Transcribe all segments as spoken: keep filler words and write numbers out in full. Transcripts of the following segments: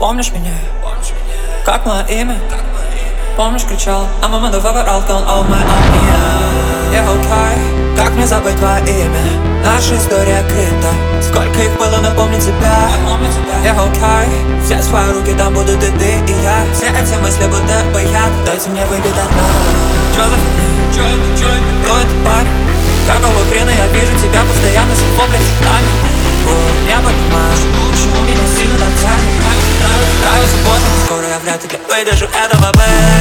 Помнишь меня? Как мое имя? Помнишь, кричал, I'm a motherfucker, I'll call all my own. Yeah, okay. Как мне забыть твое имя? Наша история крыта. Сколько их было, напомни тебя. Yeah, okay. Все свои руки, там будут и ты, и я. Все эти мысли будто бы яд. Дайте мне выпить одна. Чё за фигня? Чё это, чё это? Кто это парень? Какого хрена я вижу тебя постоянно с его плечами? Я понимаю, почему меня сильно так тянет. Нравится поздно, скоро я вряд ли выдержу этого,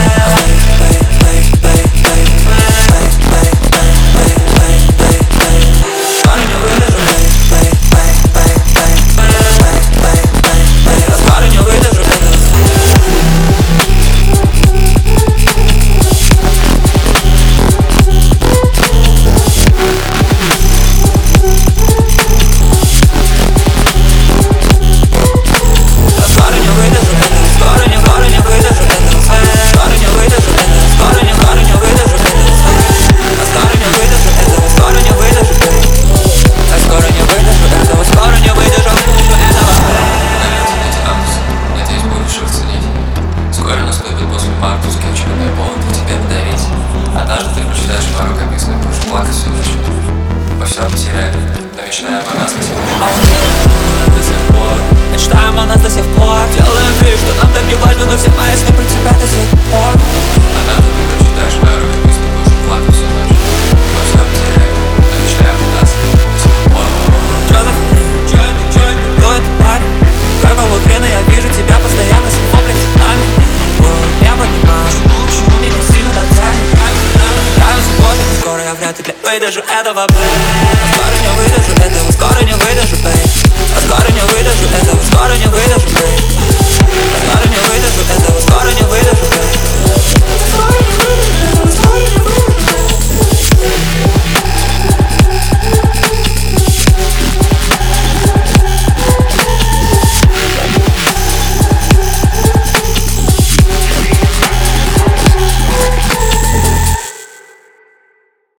Однажды ты прочитаешь пару копийских, будешь плакать всю ночь. Мы все потеряли, но мечтаем о нас до сих пор. До сих пор. Мечтаем о нас до сих пор. Делаем вид, что нам так не важно, но все мои сны про тебя до сих пор. Однажды ты прочитаешь пару копийских, будешь плакать всю ночь. Мы все потеряли, но мечтаем о нас до сих пор. Чё за фигня? Чё это, чё это? Кто это парень? Какого хрена я вижу тебя постоянно с его плечами? Я понимаю, почему меня сильно так тянет. Нравится поздно, скоро я вряд ли выдержу этого, скоро не выдержу этого, скоро не выдержу, скоро не выдержу этого, скоро не выдержу.